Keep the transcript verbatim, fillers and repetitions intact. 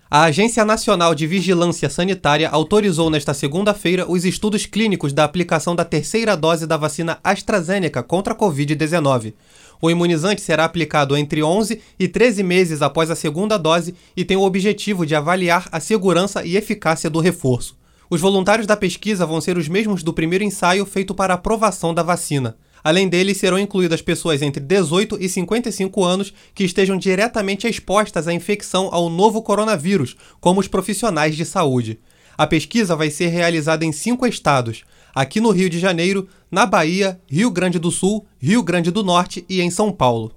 A Agência Nacional de Vigilância Sanitária autorizou nesta segunda-feira os estudos clínicos da aplicação da terceira dose da vacina AstraZeneca contra a covid dezenove. O imunizante será aplicado entre onze e treze meses após a segunda dose e tem o objetivo de avaliar a segurança e eficácia do reforço. Os voluntários da pesquisa vão ser os mesmos do primeiro ensaio feito para aprovação da vacina. Além deles, serão incluídas pessoas entre dezoito e cinquenta e cinco anos que estejam diretamente expostas à infecção ao novo coronavírus, como os profissionais de saúde. A pesquisa vai ser realizada em cinco estados: aqui no Rio de Janeiro, na Bahia, Rio Grande do Sul, Rio Grande do Norte e em São Paulo.